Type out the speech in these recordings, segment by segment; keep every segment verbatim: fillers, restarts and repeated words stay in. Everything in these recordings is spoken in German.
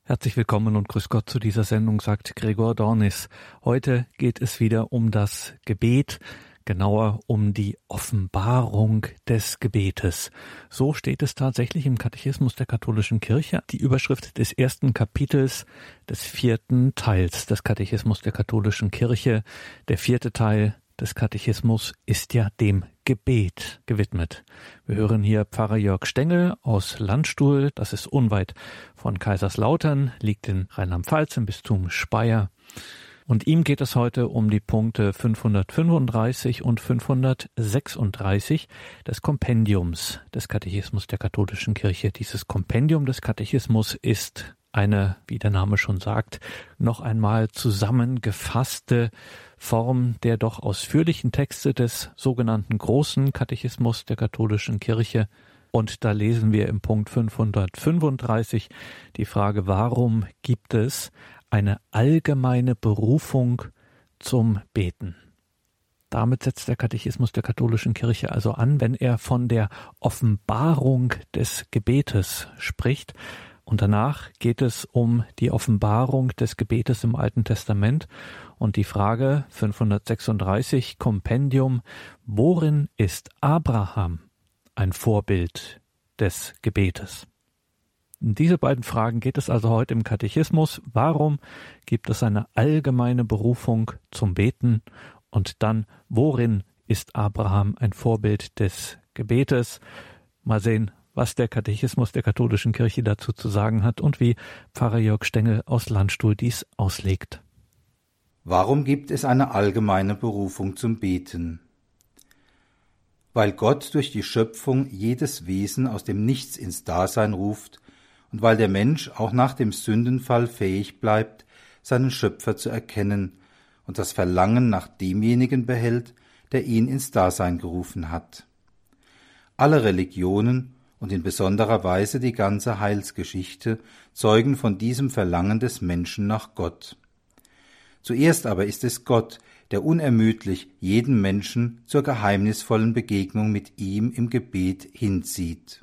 Herzlich willkommen und grüß Gott zu dieser Sendung, sagt Gregor Dornis. Heute geht es wieder um das Gebet, genauer um die Offenbarung des Gebetes. So steht es tatsächlich im Katechismus der katholischen Kirche, die Überschrift des ersten Kapitels des vierten Teils des Katechismus der katholischen Kirche. Der vierte Teil des Katechismus ist ja dem Gebet gewidmet. Wir hören hier Pfarrer Jörg Stengel aus Landstuhl, das ist unweit von Kaiserslautern, liegt in Rheinland-Pfalz im Bistum Speyer. Und ihm geht es heute um die Punkte fünfhundertfünfunddreißig und fünfhundertsechsunddreißig des Kompendiums des Katechismus der katholischen Kirche. Dieses Kompendium des Katechismus ist eine, wie der Name schon sagt, noch einmal zusammengefasste Form der doch ausführlichen Texte des sogenannten Großen Katechismus der katholischen Kirche. Und da lesen wir im Punkt fünfhundertfünfunddreißig die Frage, warum gibt es eine allgemeine Berufung zum Beten? Damit setzt der Katechismus der katholischen Kirche also an, wenn er von der Offenbarung des Gebetes spricht. Und danach geht es um die Offenbarung des Gebetes im Alten Testament und die Frage fünfhundertsechsunddreißig Kompendium, worin ist Abraham ein Vorbild des Gebetes? In diese beiden Fragen geht es also heute im Katechismus. Warum gibt es eine allgemeine Berufung zum Beten? Und dann, worin ist Abraham ein Vorbild des Gebetes? Mal sehen, was der Katechismus der katholischen Kirche dazu zu sagen hat und wie Pfarrer Jörg Stengel aus Landstuhl dies auslegt. Warum gibt es eine allgemeine Berufung zum Beten? Weil Gott durch die Schöpfung jedes Wesen aus dem Nichts ins Dasein ruft und weil der Mensch auch nach dem Sündenfall fähig bleibt, seinen Schöpfer zu erkennen und das Verlangen nach demjenigen behält, der ihn ins Dasein gerufen hat. Alle Religionen und in besonderer Weise die ganze Heilsgeschichte zeugen von diesem Verlangen des Menschen nach Gott. Zuerst aber ist es Gott, der unermüdlich jeden Menschen zur geheimnisvollen Begegnung mit ihm im Gebet hinzieht.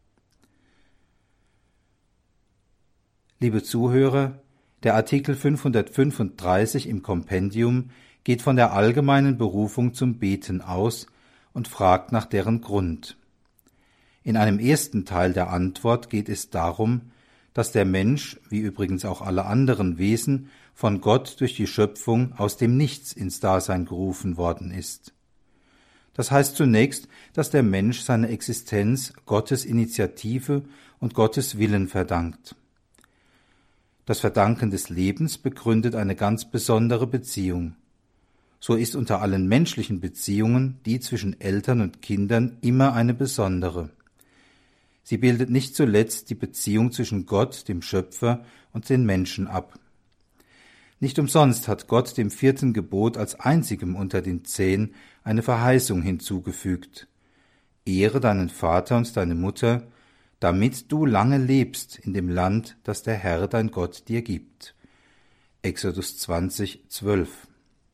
Liebe Zuhörer, der Artikel fünfhundertfünfunddreißig im Kompendium geht von der allgemeinen Berufung zum Beten aus und fragt nach deren Grund. In einem ersten Teil der Antwort geht es darum, dass der Mensch, wie übrigens auch alle anderen Wesen, von Gott durch die Schöpfung aus dem Nichts ins Dasein gerufen worden ist. Das heißt zunächst, dass der Mensch seine Existenz Gottes Initiative und Gottes Willen verdankt. Das Verdanken des Lebens begründet eine ganz besondere Beziehung. So ist unter allen menschlichen Beziehungen die zwischen Eltern und Kindern immer eine besondere. Sie bildet nicht zuletzt die Beziehung zwischen Gott, dem Schöpfer, und den Menschen ab. Nicht umsonst hat Gott dem vierten Gebot als einzigem unter den zehn eine Verheißung hinzugefügt. Ehre deinen Vater und deine Mutter, damit du lange lebst in dem Land, das der Herr dein Gott dir gibt. Exodus zwanzig, zwölf.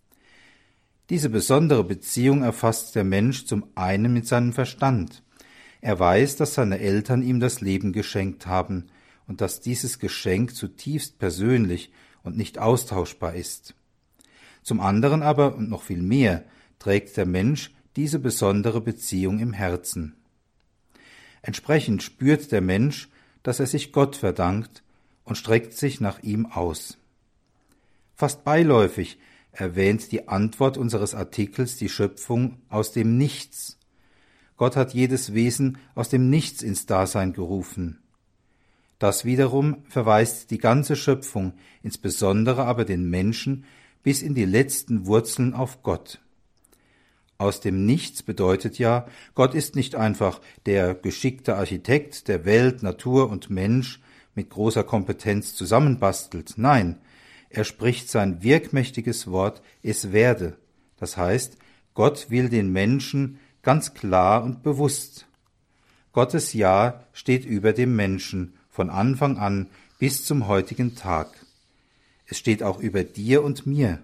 Diese besondere Beziehung erfasst der Mensch zum einen mit seinem Verstand. Er weiß, dass seine Eltern ihm das Leben geschenkt haben und dass dieses Geschenk zutiefst persönlich und nicht austauschbar ist. Zum anderen aber, und noch viel mehr, trägt der Mensch diese besondere Beziehung im Herzen. Entsprechend spürt der Mensch, dass er sich Gott verdankt und streckt sich nach ihm aus. Fast beiläufig erwähnt die Antwort unseres Artikels die Schöpfung aus dem Nichts. Gott hat jedes Wesen aus dem Nichts ins Dasein gerufen. Das wiederum verweist die ganze Schöpfung, insbesondere aber den Menschen, bis in die letzten Wurzeln auf Gott. Aus dem Nichts bedeutet ja, Gott ist nicht einfach der geschickte Architekt, der Welt, Natur und Mensch mit großer Kompetenz zusammenbastelt. Nein, er spricht sein wirkmächtiges Wort, es werde. Das heißt, Gott will den Menschen ganz klar und bewusst. Gottes Ja steht über dem Menschen, von Anfang an bis zum heutigen Tag. Es steht auch über dir und mir.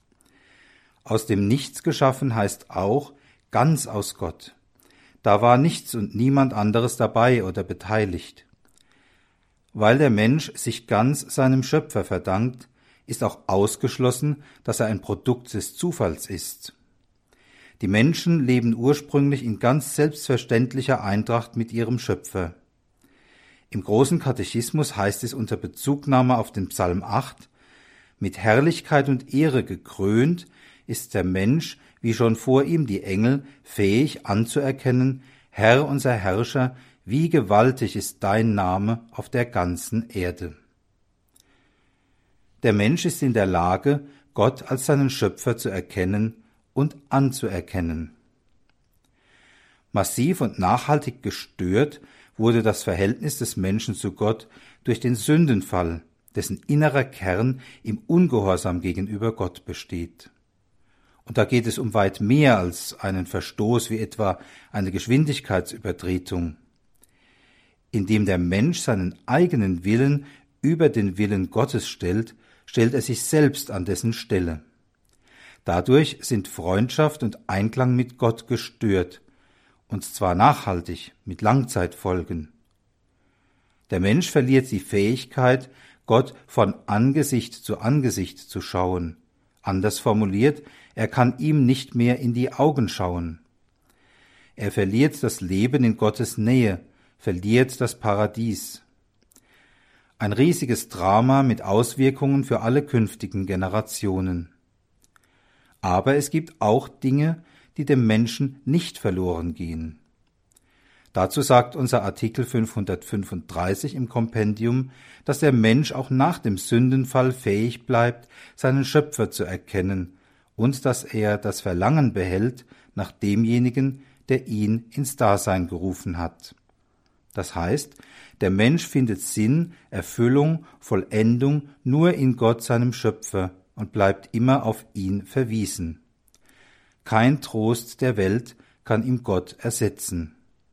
Aus dem Nichts geschaffen heißt auch ganz aus Gott. Da war nichts und niemand anderes dabei oder beteiligt. Weil der Mensch sich ganz seinem Schöpfer verdankt, ist auch ausgeschlossen, dass er ein Produkt des Zufalls ist. Die Menschen leben ursprünglich in ganz selbstverständlicher Eintracht mit ihrem Schöpfer. Im großen Katechismus heißt es unter Bezugnahme auf den Psalm acht, mit Herrlichkeit und Ehre gekrönt ist der Mensch, wie schon vor ihm die Engel, fähig anzuerkennen, Herr unser Herrscher, wie gewaltig ist dein Name auf der ganzen Erde. Der Mensch ist in der Lage, Gott als seinen Schöpfer zu erkennen und anzuerkennen. Massiv und nachhaltig gestört wurde das Verhältnis des Menschen zu Gott durch den Sündenfall, dessen innerer Kern im Ungehorsam gegenüber Gott besteht. Und da geht es um weit mehr als einen Verstoß wie etwa eine Geschwindigkeitsübertretung. Indem der Mensch seinen eigenen Willen über den Willen Gottes stellt, stellt er sich selbst an dessen Stelle. Dadurch sind Freundschaft und Einklang mit Gott gestört, und zwar nachhaltig, mit Langzeitfolgen. Der Mensch verliert die Fähigkeit, Gott von Angesicht zu Angesicht zu schauen. Anders formuliert, er kann ihm nicht mehr in die Augen schauen. Er verliert das Leben in Gottes Nähe, verliert das Paradies. Ein riesiges Drama mit Auswirkungen für alle künftigen Generationen. Aber es gibt auch Dinge, die dem Menschen nicht verloren gehen. Dazu sagt unser Artikel fünfhundertfünfunddreißig im Kompendium, dass der Mensch auch nach dem Sündenfall fähig bleibt, seinen Schöpfer zu erkennen und dass er das Verlangen behält nach demjenigen, der ihn ins Dasein gerufen hat. Das heißt, der Mensch findet Sinn, Erfüllung, Vollendung nur in Gott, seinem Schöpfer, und bleibt immer auf ihn verwiesen. Kein Trost der Welt kann ihm Gott ersetzen.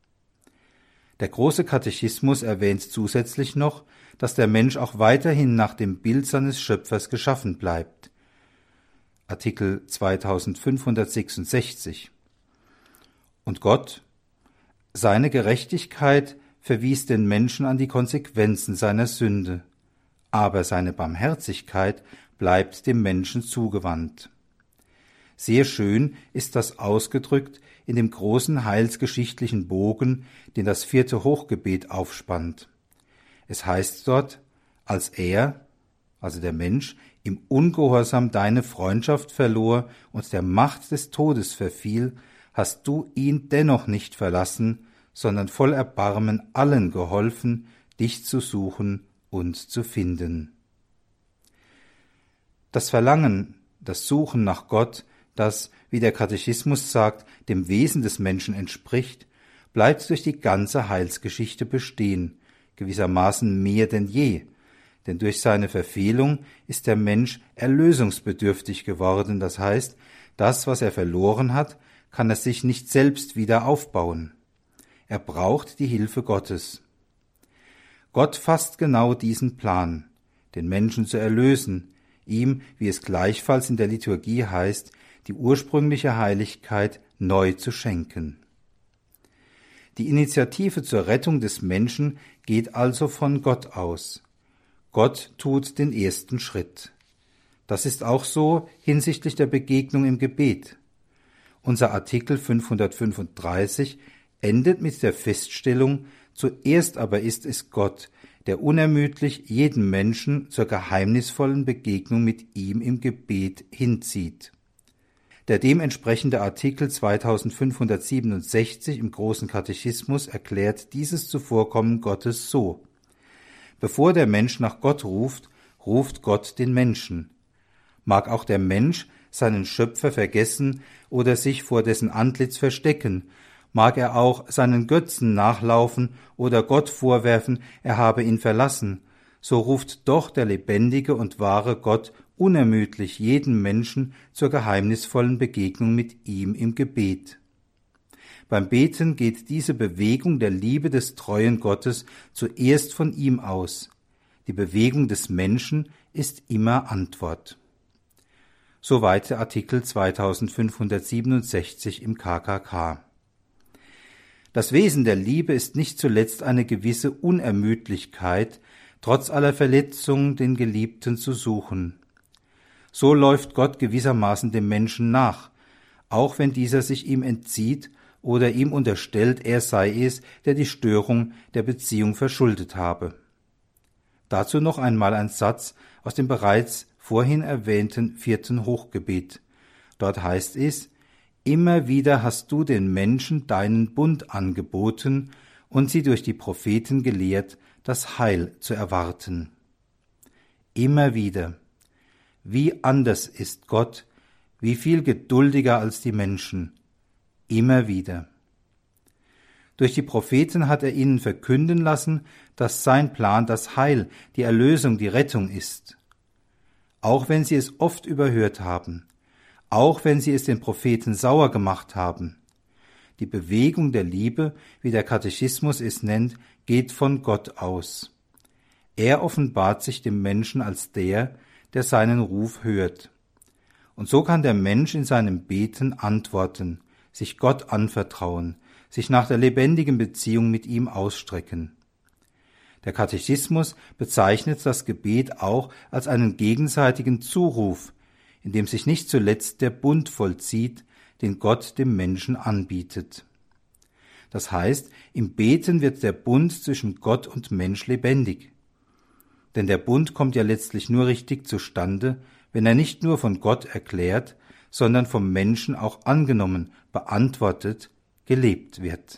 Der große Katechismus erwähnt zusätzlich noch, dass der Mensch auch weiterhin nach dem Bild seines Schöpfers geschaffen bleibt. Artikel zweitausendfünfhundertsechsundsechzig. Und Gott, seine Gerechtigkeit verwies den Menschen an die Konsequenzen seiner Sünde, aber seine Barmherzigkeit bleibt dem Menschen zugewandt. Sehr schön ist das ausgedrückt in dem großen heilsgeschichtlichen Bogen, den das vierte Hochgebet aufspannt. Es heißt dort, als er, also der Mensch, im Ungehorsam deine Freundschaft verlor und der Macht des Todes verfiel, hast du ihn dennoch nicht verlassen, sondern voll Erbarmen allen geholfen, dich zu suchen und zu finden. Das Verlangen, das Suchen nach Gott, das, wie der Katechismus sagt, dem Wesen des Menschen entspricht, bleibt durch die ganze Heilsgeschichte bestehen, gewissermaßen mehr denn je, denn durch seine Verfehlung ist der Mensch erlösungsbedürftig geworden, das heißt, das, was er verloren hat, kann er sich nicht selbst wieder aufbauen. Er braucht die Hilfe Gottes. Gott fasst genau diesen Plan, den Menschen zu erlösen, ihm, wie es gleichfalls in der Liturgie heißt, die ursprüngliche Heiligkeit neu zu schenken. Die Initiative zur Rettung des Menschen geht also von Gott aus. Gott tut den ersten Schritt. Das ist auch so hinsichtlich der Begegnung im Gebet. Unser Artikel fünfhundertfünfunddreißig endet mit der Feststellung, zuerst aber ist es Gott, der unermüdlich jeden Menschen zur geheimnisvollen Begegnung mit ihm im Gebet hinzieht. Der dementsprechende Artikel zweitausendfünfhundertsiebenundsechzig im Großen Katechismus erklärt dieses Zuvorkommen Gottes so: Bevor der Mensch nach Gott ruft, ruft Gott den Menschen. Mag auch der Mensch seinen Schöpfer vergessen oder sich vor dessen Antlitz verstecken, mag er auch seinen Götzen nachlaufen oder Gott vorwerfen, er habe ihn verlassen, so ruft doch der lebendige und wahre Gott unermüdlich jeden Menschen zur geheimnisvollen Begegnung mit ihm im Gebet. Beim Beten geht diese Bewegung der Liebe des treuen Gottes zuerst von ihm aus. Die Bewegung des Menschen ist immer Antwort. Soweit der Artikel zweitausendfünfhundertsiebenundsechzig im K K K. Das Wesen der Liebe ist nicht zuletzt eine gewisse Unermüdlichkeit, trotz aller Verletzungen den Geliebten zu suchen. So läuft Gott gewissermaßen dem Menschen nach, auch wenn dieser sich ihm entzieht oder ihm unterstellt, er sei es, der die Störung der Beziehung verschuldet habe. Dazu noch einmal ein Satz aus dem bereits vorhin erwähnten vierten Hochgebet. Dort heißt es: Immer wieder hast du den Menschen deinen Bund angeboten und sie durch die Propheten gelehrt, das Heil zu erwarten. Immer wieder. Wie anders ist Gott, wie viel geduldiger als die Menschen. Immer wieder. Durch die Propheten hat er ihnen verkünden lassen, dass sein Plan das Heil, die Erlösung, die Rettung ist. Auch wenn sie es oft überhört haben, auch wenn sie es den Propheten sauer gemacht haben. Die Bewegung der Liebe, wie der Katechismus es nennt, geht von Gott aus. Er offenbart sich dem Menschen als der, der seinen Ruf hört. Und so kann der Mensch in seinem Beten antworten, sich Gott anvertrauen, sich nach der lebendigen Beziehung mit ihm ausstrecken. Der Katechismus bezeichnet das Gebet auch als einen gegenseitigen Zuruf, in dem sich nicht zuletzt der Bund vollzieht, den Gott dem Menschen anbietet. Das heißt, im Beten wird der Bund zwischen Gott und Mensch lebendig. Denn der Bund kommt ja letztlich nur richtig zustande, wenn er nicht nur von Gott erklärt, sondern vom Menschen auch angenommen, beantwortet, gelebt wird.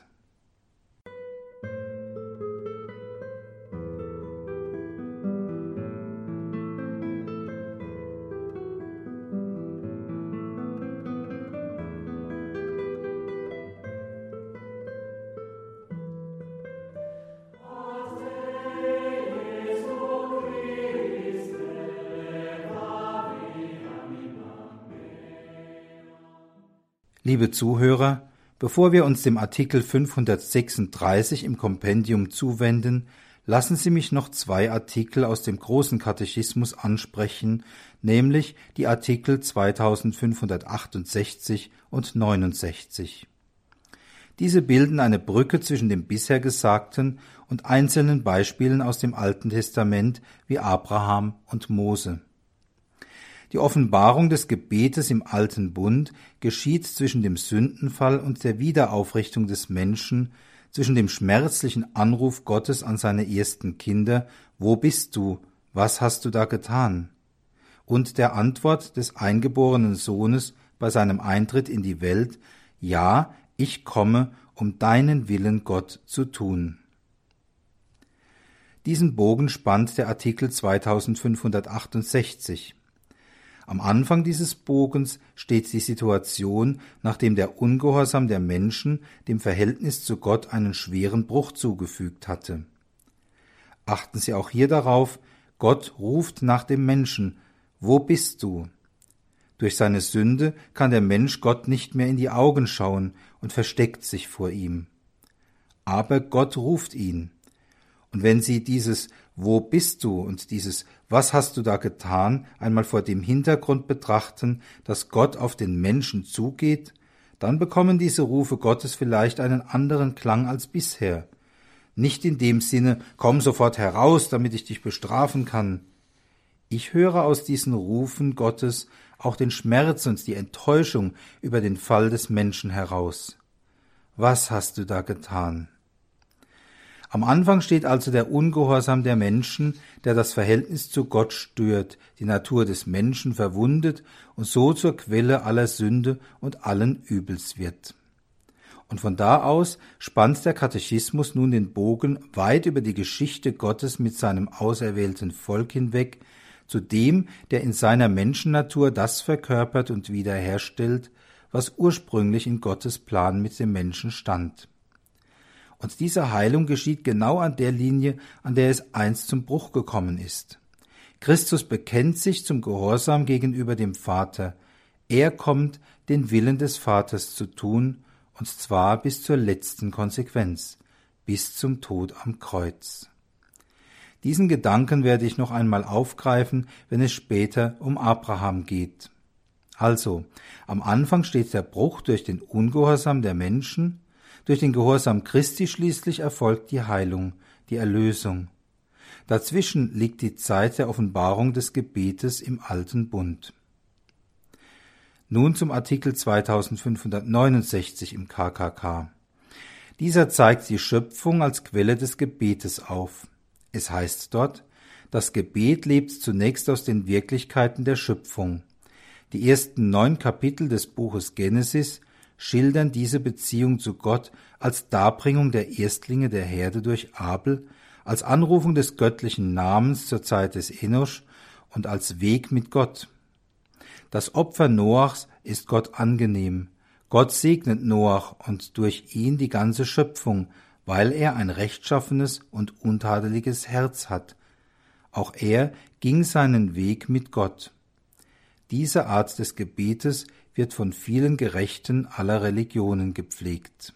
Liebe Zuhörer, bevor wir uns dem Artikel fünfhundertsechsunddreißig im Kompendium zuwenden, lassen Sie mich noch zwei Artikel aus dem Großen Katechismus ansprechen, nämlich die Artikel zweitausendfünfhundertachtundsechzig und neunundsechzig. Diese bilden eine Brücke zwischen dem bisher Gesagten und einzelnen Beispielen aus dem Alten Testament wie Abraham und Mose. Die Offenbarung des Gebetes im Alten Bund geschieht zwischen dem Sündenfall und der Wiederaufrichtung des Menschen, zwischen dem schmerzlichen Anruf Gottes an seine ersten Kinder, »Wo bist du? Was hast du da getan?« und der Antwort des eingeborenen Sohnes bei seinem Eintritt in die Welt, »Ja, ich komme, um deinen Willen, Gott, zu tun.« Diesen Bogen spannt der Artikel zweitausendfünfhundertachtundsechzig. Am Anfang dieses Bogens steht die Situation, nachdem der Ungehorsam der Menschen dem Verhältnis zu Gott einen schweren Bruch zugefügt hatte. Achten Sie auch hier darauf, Gott ruft nach dem Menschen, »Wo bist du?« Durch seine Sünde kann der Mensch Gott nicht mehr in die Augen schauen und versteckt sich vor ihm. Aber Gott ruft ihn. Und wenn Sie dieses »Wo bist du?« und dieses »Was hast du da getan?« einmal vor dem Hintergrund betrachten, dass Gott auf den Menschen zugeht, dann bekommen diese Rufe Gottes vielleicht einen anderen Klang als bisher. Nicht in dem Sinne, »Komm sofort heraus, damit ich dich bestrafen kann«. Ich höre aus diesen Rufen Gottes auch den Schmerz und die Enttäuschung über den Fall des Menschen heraus. Was hast du da getan? Am Anfang steht also der Ungehorsam der Menschen, der das Verhältnis zu Gott stört, die Natur des Menschen verwundet und so zur Quelle aller Sünde und allen Übels wird. Und von da aus spannt der Katechismus nun den Bogen weit über die Geschichte Gottes mit seinem auserwählten Volk hinweg, zu dem, der in seiner Menschennatur das verkörpert und wiederherstellt, was ursprünglich in Gottes Plan mit dem Menschen stand. Und diese Heilung geschieht genau an der Linie, an der es einst zum Bruch gekommen ist. Christus bekennt sich zum Gehorsam gegenüber dem Vater. Er kommt, den Willen des Vaters zu tun, und zwar bis zur letzten Konsequenz, bis zum Tod am Kreuz. Diesen Gedanken werde ich noch einmal aufgreifen, wenn es später um Abraham geht. Also, am Anfang steht der Bruch durch den Ungehorsam der Menschen. Durch den Gehorsam Christi schließlich erfolgt die Heilung, die Erlösung. Dazwischen liegt die Zeit der Offenbarung des Gebetes im Alten Bund. Nun zum Artikel zweitausendfünfhundertneunundsechzig im K K K. Dieser zeigt die Schöpfung als Quelle des Gebetes auf. Es heißt dort, das Gebet lebt zunächst aus den Wirklichkeiten der Schöpfung. Die ersten neun Kapitel des Buches Genesis schildern diese Beziehung zu Gott als Darbringung der Erstlinge der Herde durch Abel, als Anrufung des göttlichen Namens zur Zeit des Enosch und als Weg mit Gott. Das Opfer Noachs ist Gott angenehm. Gott segnet Noach und durch ihn die ganze Schöpfung, weil er ein rechtschaffenes und untadeliges Herz hat. Auch er ging seinen Weg mit Gott. Diese Art des Gebetes wird von vielen Gerechten aller Religionen gepflegt.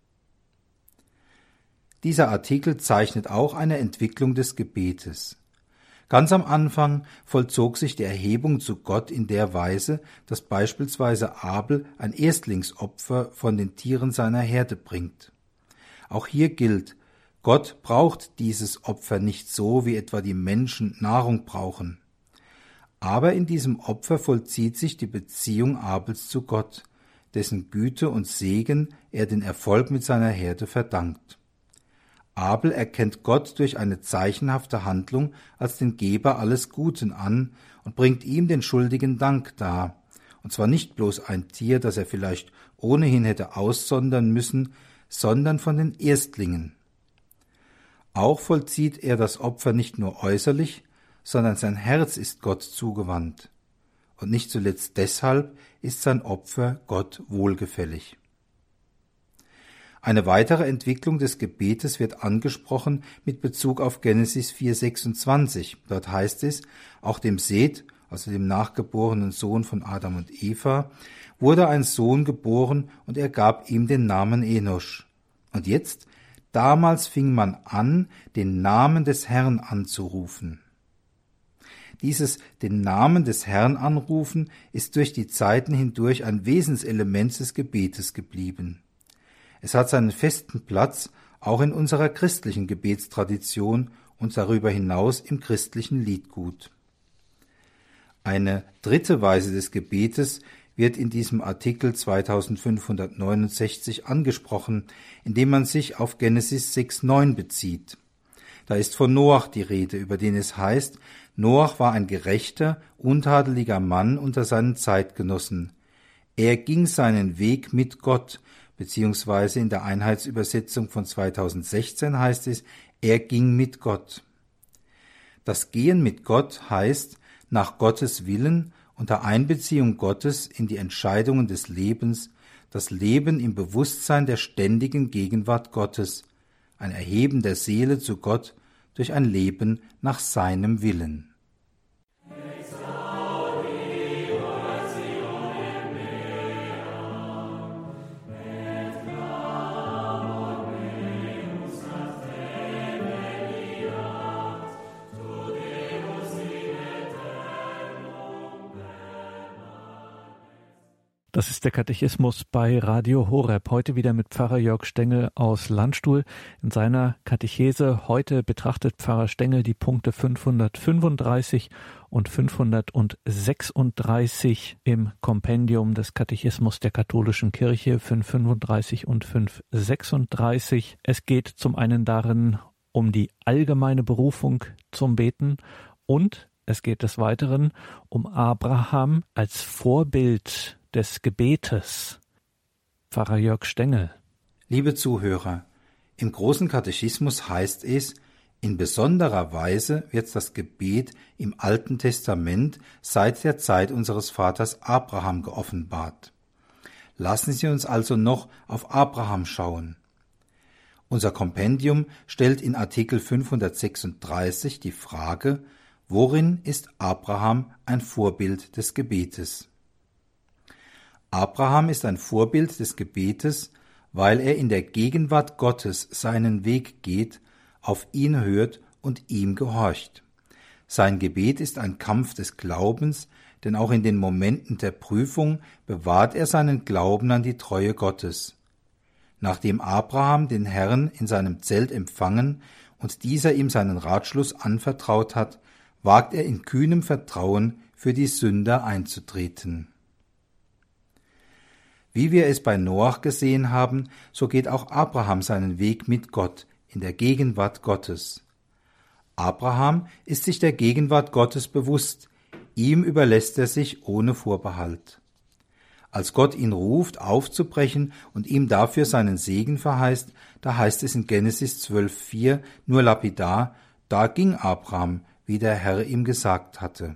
Dieser Artikel zeichnet auch eine Entwicklung des Gebetes. Ganz am Anfang vollzog sich die Erhebung zu Gott in der Weise, dass beispielsweise Abel ein Erstlingsopfer von den Tieren seiner Herde bringt. Auch hier gilt, Gott braucht dieses Opfer nicht so, wie etwa die Menschen Nahrung brauchen. Aber in diesem Opfer vollzieht sich die Beziehung Abels zu Gott, dessen Güte und Segen er den Erfolg mit seiner Herde verdankt. Abel erkennt Gott durch eine zeichenhafte Handlung als den Geber alles Guten an und bringt ihm den schuldigen Dank dar, und zwar nicht bloß ein Tier, das er vielleicht ohnehin hätte aussondern müssen, sondern von den Erstlingen. Auch vollzieht er das Opfer nicht nur äußerlich, sondern sein Herz ist Gott zugewandt. Und nicht zuletzt deshalb ist sein Opfer Gott wohlgefällig. Eine weitere Entwicklung des Gebetes wird angesprochen mit Bezug auf Genesis vier sechsundzwanzig. Dort heißt es, auch dem Seth, also dem nachgeborenen Sohn von Adam und Eva, wurde ein Sohn geboren und er gab ihm den Namen Enosch. Und jetzt, damals fing man an, den Namen des Herrn anzurufen. Dieses den Namen des Herrn anrufen ist durch die Zeiten hindurch ein Wesenselement des Gebetes geblieben. Es hat seinen festen Platz auch in unserer christlichen Gebetstradition und darüber hinaus im christlichen Liedgut. Eine dritte Weise des Gebetes wird in diesem Artikel zweitausendfünfhundertneunundsechzig angesprochen, indem man sich auf Genesis sechs neun bezieht. Da ist von Noach die Rede, über den es heißt, Noach war ein gerechter, untadeliger Mann unter seinen Zeitgenossen. Er ging seinen Weg mit Gott, beziehungsweise in der Einheitsübersetzung von zweitausendsechzehn heißt es, er ging mit Gott. Das Gehen mit Gott heißt, nach Gottes Willen, unter Einbeziehung Gottes in die Entscheidungen des Lebens, das Leben im Bewusstsein der ständigen Gegenwart Gottes, ein Erheben der Seele zu Gott durch ein Leben nach seinem Willen. Das ist der Katechismus bei Radio Horeb. Heute wieder mit Pfarrer Jörg Stengel aus Landstuhl. In seiner Katechese heute betrachtet Pfarrer Stengel die Punkte fünfhundertfünfunddreißig und fünfhundertsechsunddreißig im Kompendium des Katechismus der Katholischen Kirche, fünfhundertfünfunddreißig und fünfhundertsechsunddreißig. Es geht zum einen darin um die allgemeine Berufung zum Beten und es geht des Weiteren um Abraham als Vorbild des Gebetes. Pfarrer Jörg Stengel. Liebe Zuhörer, im großen Katechismus heißt es, in besonderer Weise wird das Gebet im Alten Testament seit der Zeit unseres Vaters Abraham geoffenbart. Lassen Sie uns also noch auf Abraham schauen. Unser Kompendium stellt in Artikel fünfhundertsechsunddreißig die Frage, worin ist Abraham ein Vorbild des Gebetes? Abraham ist ein Vorbild des Gebetes, weil er in der Gegenwart Gottes seinen Weg geht, auf ihn hört und ihm gehorcht. Sein Gebet ist ein Kampf des Glaubens, denn auch in den Momenten der Prüfung bewahrt er seinen Glauben an die Treue Gottes. Nachdem Abraham den Herrn in seinem Zelt empfangen und dieser ihm seinen Ratschluss anvertraut hat, wagt er in kühnem Vertrauen für die Sünder einzutreten. Wie wir es bei Noach gesehen haben, so geht auch Abraham seinen Weg mit Gott in der Gegenwart Gottes. Abraham ist sich der Gegenwart Gottes bewusst, ihm überlässt er sich ohne Vorbehalt. Als Gott ihn ruft, aufzubrechen und ihm dafür seinen Segen verheißt, da heißt es in Genesis zwölf vier nur lapidar, da ging Abraham, wie der Herr ihm gesagt hatte.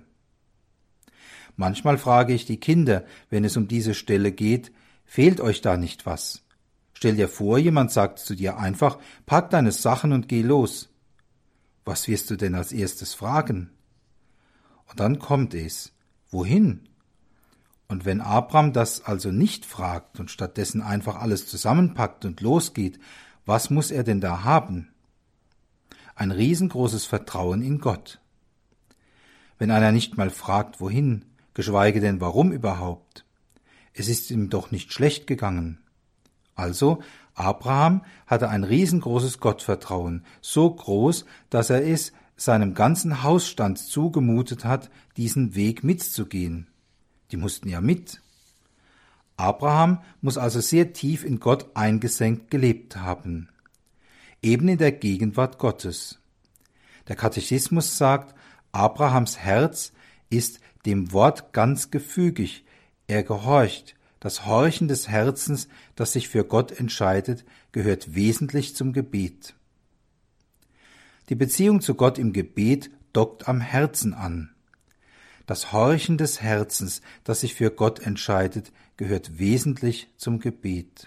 Manchmal frage ich die Kinder, wenn es um diese Stelle geht, fehlt euch da nicht was? Stell dir vor, jemand sagt zu dir einfach, pack deine Sachen und geh los. Was wirst du denn als erstes fragen? Und dann kommt es, wohin? Und wenn Abraham das also nicht fragt und stattdessen einfach alles zusammenpackt und losgeht, was muss er denn da haben? Ein riesengroßes Vertrauen in Gott. Wenn einer nicht mal fragt, wohin, geschweige denn warum überhaupt. Es ist ihm doch nicht schlecht gegangen. Also, Abraham hatte ein riesengroßes Gottvertrauen, so groß, dass er es seinem ganzen Hausstand zugemutet hat, diesen Weg mitzugehen. Die mussten ja mit. Abraham muss also sehr tief in Gott eingesenkt gelebt haben. Eben in der Gegenwart Gottes. Der Katechismus sagt, Abrahams Herz ist dem Wort ganz gefügig. Er gehorcht. Das Horchen des Herzens, das sich für Gott entscheidet, gehört wesentlich zum Gebet. Die Beziehung zu Gott im Gebet dockt am Herzen an. Das Horchen des Herzens, das sich für Gott entscheidet, gehört wesentlich zum Gebet.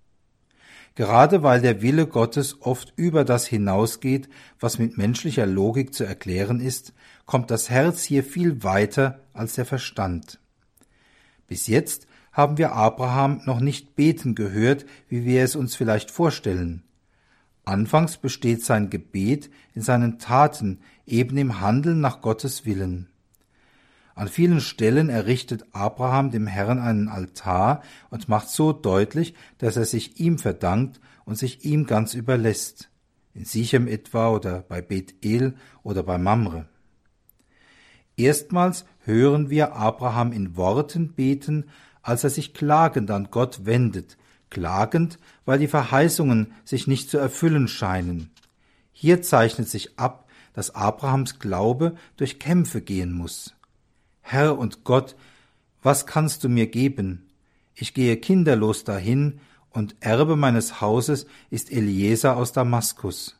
Gerade weil der Wille Gottes oft über das hinausgeht, was mit menschlicher Logik zu erklären ist, kommt das Herz hier viel weiter als der Verstand. Bis jetzt haben wir Abraham noch nicht beten gehört, wie wir es uns vielleicht vorstellen. Anfangs besteht sein Gebet in seinen Taten, eben im Handeln nach Gottes Willen. An vielen Stellen errichtet Abraham dem Herrn einen Altar und macht so deutlich, dass er sich ihm verdankt und sich ihm ganz überlässt. In Sichem etwa oder bei Beth-El oder bei Mamre. Erstmals hören wir Abraham in Worten beten, als er sich klagend an Gott wendet, klagend, weil die Verheißungen sich nicht zu erfüllen scheinen. Hier zeichnet sich ab, dass Abrahams Glaube durch Kämpfe gehen muss. Herr und Gott, was kannst du mir geben? Ich gehe kinderlos dahin, und Erbe meines Hauses ist Eliezer aus Damaskus.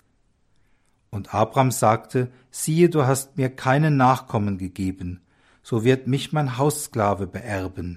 Und Abraham sagte, siehe, du hast mir keinen Nachkommen gegeben, so wird mich mein Haussklave beerben.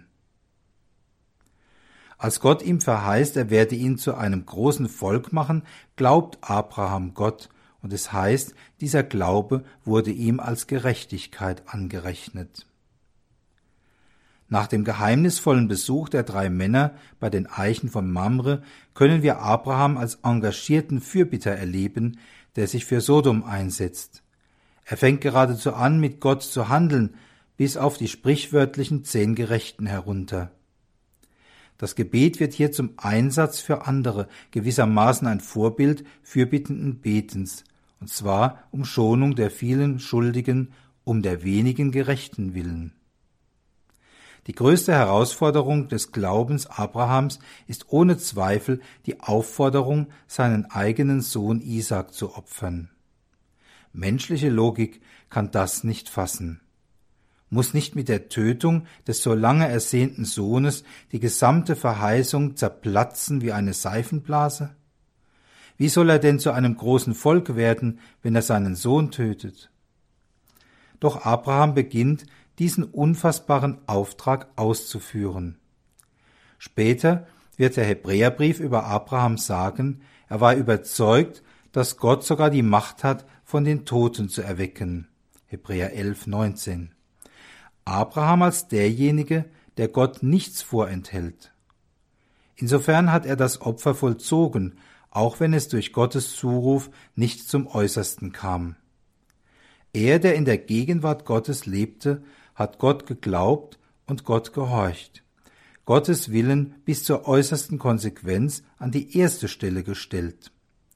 Als Gott ihm verheißt, er werde ihn zu einem großen Volk machen, glaubt Abraham Gott, und es heißt, dieser Glaube wurde ihm als Gerechtigkeit angerechnet. Nach dem geheimnisvollen Besuch der drei Männer bei den Eichen von Mamre können wir Abraham als engagierten Fürbitter erleben, der sich für Sodom einsetzt. Er fängt geradezu an, mit Gott zu handeln, bis auf die sprichwörtlichen zehn Gerechten herunter. Das Gebet wird hier zum Einsatz für andere, gewissermaßen ein Vorbild fürbittenden Betens, und zwar um Schonung der vielen Schuldigen, um der wenigen Gerechten willen. Die größte Herausforderung des Glaubens Abrahams ist ohne Zweifel die Aufforderung, seinen eigenen Sohn Isaak zu opfern. Menschliche Logik kann das nicht fassen. Muss nicht mit der Tötung des so lange ersehnten Sohnes die gesamte Verheißung zerplatzen wie eine Seifenblase? Wie soll er denn zu einem großen Volk werden, wenn er seinen Sohn tötet? Doch Abraham beginnt, diesen unfassbaren Auftrag auszuführen. Später wird der Hebräerbrief über Abraham sagen, er war überzeugt, dass Gott sogar die Macht hat, von den Toten zu erwecken. Hebräer elf neunzehn. Abraham als derjenige, der Gott nichts vorenthält. Insofern hat er das Opfer vollzogen, auch wenn es durch Gottes Zuruf nicht zum Äußersten kam. Er, der in der Gegenwart Gottes lebte, hat Gott geglaubt und Gott gehorcht. Gottes Willen bis zur äußersten Konsequenz an die erste Stelle gestellt.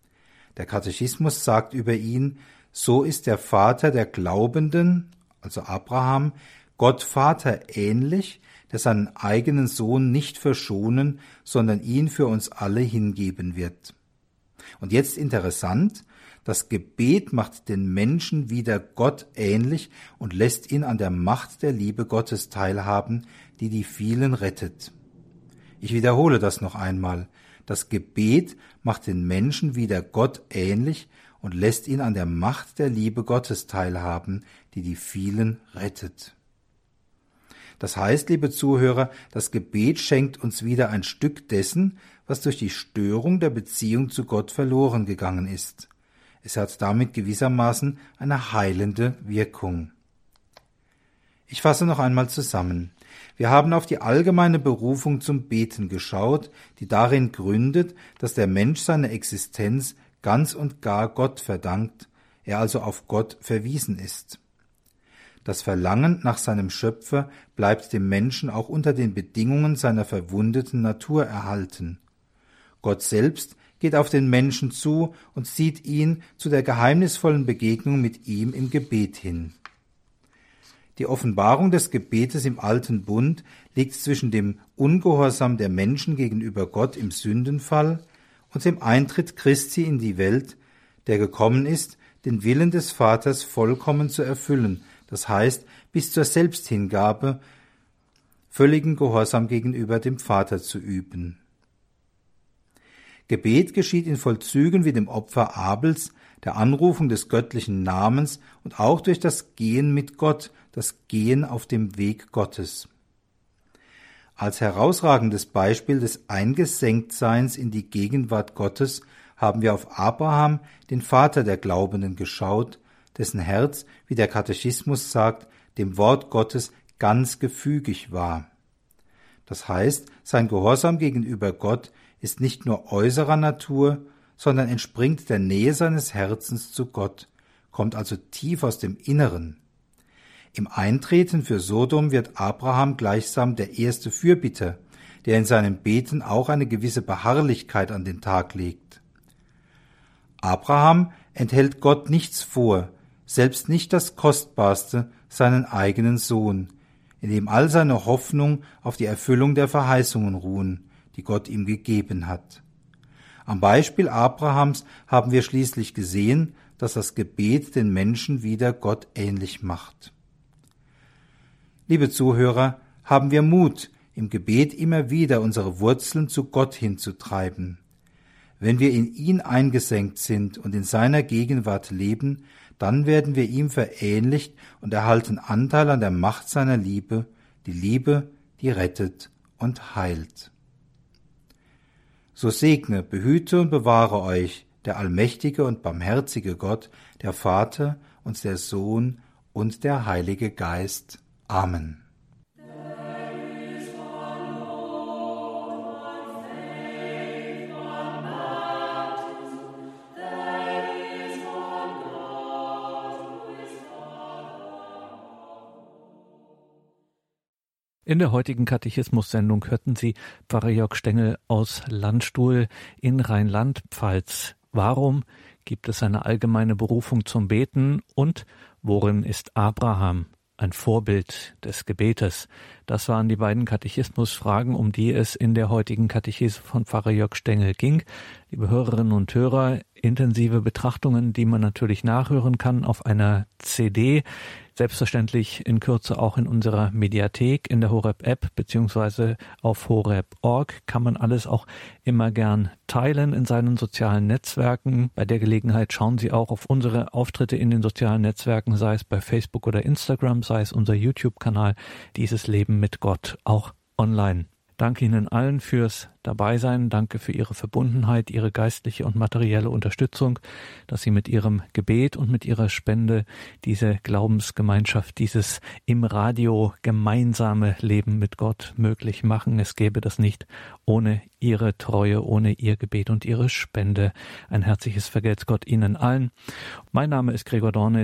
Der Katechismus sagt über ihn: So ist der Vater der Glaubenden, also Abraham, Gott Vater ähnlich, der seinen eigenen Sohn nicht verschonen, sondern ihn für uns alle hingeben wird. Und jetzt interessant: Das Gebet macht den Menschen wieder Gott ähnlich und lässt ihn an der Macht der Liebe Gottes teilhaben, die die vielen rettet. Ich wiederhole das noch einmal. Das Gebet macht den Menschen wieder Gott ähnlich und lässt ihn an der Macht der Liebe Gottes teilhaben, die die vielen rettet. Das heißt, liebe Zuhörer, das Gebet schenkt uns wieder ein Stück dessen, was durch die Störung der Beziehung zu Gott verloren gegangen ist. Es hat damit gewissermaßen eine heilende Wirkung. Ich fasse noch einmal zusammen. Wir haben auf die allgemeine Berufung zum Beten geschaut, die darin gründet, dass der Mensch seine Existenz ganz und gar Gott verdankt, er also auf Gott verwiesen ist. Das Verlangen nach seinem Schöpfer bleibt dem Menschen auch unter den Bedingungen seiner verwundeten Natur erhalten. Gott selbst geht auf den Menschen zu und zieht ihn zu der geheimnisvollen Begegnung mit ihm im Gebet hin. Die Offenbarung des Gebetes im Alten Bund liegt zwischen dem Ungehorsam der Menschen gegenüber Gott im Sündenfall und dem Eintritt Christi in die Welt, der gekommen ist, den Willen des Vaters vollkommen zu erfüllen, das heißt, bis zur Selbsthingabe, völligen Gehorsam gegenüber dem Vater zu üben. Gebet geschieht in Vollzügen wie dem Opfer Abels, der Anrufung des göttlichen Namens und auch durch das Gehen mit Gott, das Gehen auf dem Weg Gottes. Als herausragendes Beispiel des Eingesenktseins in die Gegenwart Gottes haben wir auf Abraham, den Vater der Glaubenden, geschaut, dessen Herz, wie der Katechismus sagt, dem Wort Gottes ganz gefügig war. Das heißt, sein Gehorsam gegenüber Gott ist nicht nur äußerer Natur, sondern entspringt der Nähe seines Herzens zu Gott, kommt also tief aus dem Inneren. Im Eintreten für Sodom wird Abraham gleichsam der erste Fürbitter, der in seinem Beten auch eine gewisse Beharrlichkeit an den Tag legt. Abraham enthält Gott nichts vor, selbst nicht das Kostbarste, seinen eigenen Sohn, in dem all seine Hoffnung auf die Erfüllung der Verheißungen ruhen, die Gott ihm gegeben hat. Am Beispiel Abrahams haben wir schließlich gesehen, dass das Gebet den Menschen wieder Gott ähnlich macht. Liebe Zuhörer, haben wir Mut, im Gebet immer wieder unsere Wurzeln zu Gott hinzutreiben. Wenn wir in ihn eingesenkt sind und in seiner Gegenwart leben, dann werden wir ihm verähnlicht und erhalten Anteil an der Macht seiner Liebe, die Liebe, die rettet und heilt. So segne, behüte und bewahre euch der allmächtige und barmherzige Gott, der Vater und der Sohn und der Heilige Geist. Amen. In der heutigen Katechismus-Sendung hörten Sie Pfarrer Jörg Stengel aus Landstuhl in Rheinland-Pfalz. Warum gibt es eine allgemeine Berufung zum Beten und worin ist Abraham ein Vorbild des Gebetes? Das waren die beiden Katechismusfragen, um die es in der heutigen Katechese von Pfarrer Jörg Stengel ging. Liebe Hörerinnen und Hörer, intensive Betrachtungen, die man natürlich nachhören kann auf einer C D, selbstverständlich in Kürze auch in unserer Mediathek, in der Horeb-App beziehungsweise auf horeb punkt org kann man alles auch immer gern teilen in seinen sozialen Netzwerken. Bei der Gelegenheit schauen Sie auch auf unsere Auftritte in den sozialen Netzwerken, sei es bei Facebook oder Instagram, sei es unser YouTube-Kanal, Dieses Leben mit Gott, auch online. Danke Ihnen allen fürs Dabeisein, danke für Ihre Verbundenheit, Ihre geistliche und materielle Unterstützung, dass Sie mit Ihrem Gebet und mit Ihrer Spende diese Glaubensgemeinschaft, dieses im Radio gemeinsame Leben mit Gott möglich machen. Es gäbe das nicht ohne Ihre Treue, ohne Ihr Gebet und Ihre Spende. Ein herzliches Vergelt's Gott Ihnen allen. Mein Name ist Gregor Dornis.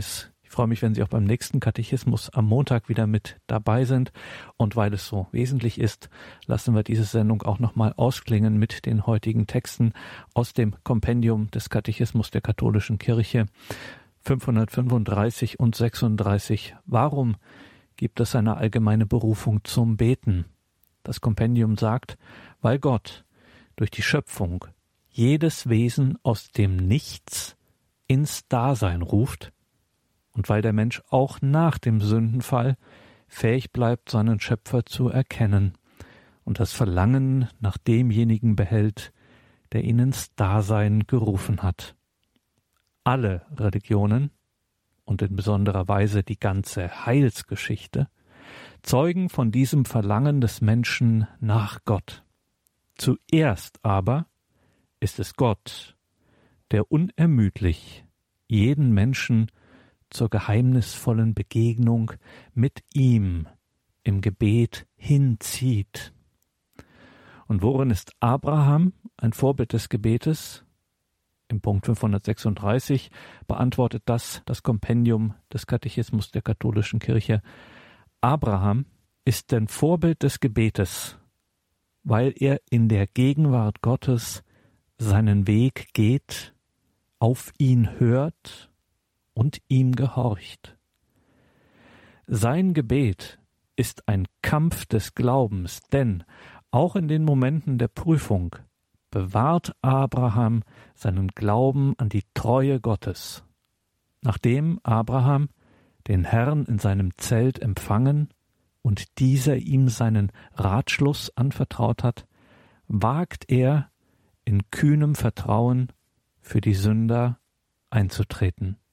Ich freue mich, wenn Sie auch beim nächsten Katechismus am Montag wieder mit dabei sind. Und weil es so wesentlich ist, lassen wir diese Sendung auch nochmal ausklingen mit den heutigen Texten aus dem Kompendium des Katechismus der Katholischen Kirche fünfhundertfünfunddreißig und sechsunddreißig. Warum gibt es eine allgemeine Berufung zum Beten? Das Kompendium sagt, weil Gott durch die Schöpfung jedes Wesen aus dem Nichts ins Dasein ruft, und weil der Mensch auch nach dem Sündenfall fähig bleibt, seinen Schöpfer zu erkennen und das Verlangen nach demjenigen behält, der ihn ins Dasein gerufen hat. Alle Religionen und in besonderer Weise die ganze Heilsgeschichte zeugen von diesem Verlangen des Menschen nach Gott. Zuerst aber ist es Gott, der unermüdlich jeden Menschen zur geheimnisvollen Begegnung mit ihm im Gebet hinzieht. Und worin ist Abraham ein Vorbild des Gebetes? Im Punkt fünfhundertsechsunddreißig beantwortet das das Kompendium des Katechismus der Katholischen Kirche. Abraham ist ein Vorbild des Gebetes, weil er in der Gegenwart Gottes seinen Weg geht, auf ihn hört und ihm gehorcht. Sein Gebet ist ein Kampf des Glaubens, denn auch in den Momenten der Prüfung bewahrt Abraham seinen Glauben an die Treue Gottes. Nachdem Abraham den Herrn in seinem Zelt empfangen und dieser ihm seinen Ratschluss anvertraut hat, wagt er in kühnem Vertrauen für die Sünder einzutreten.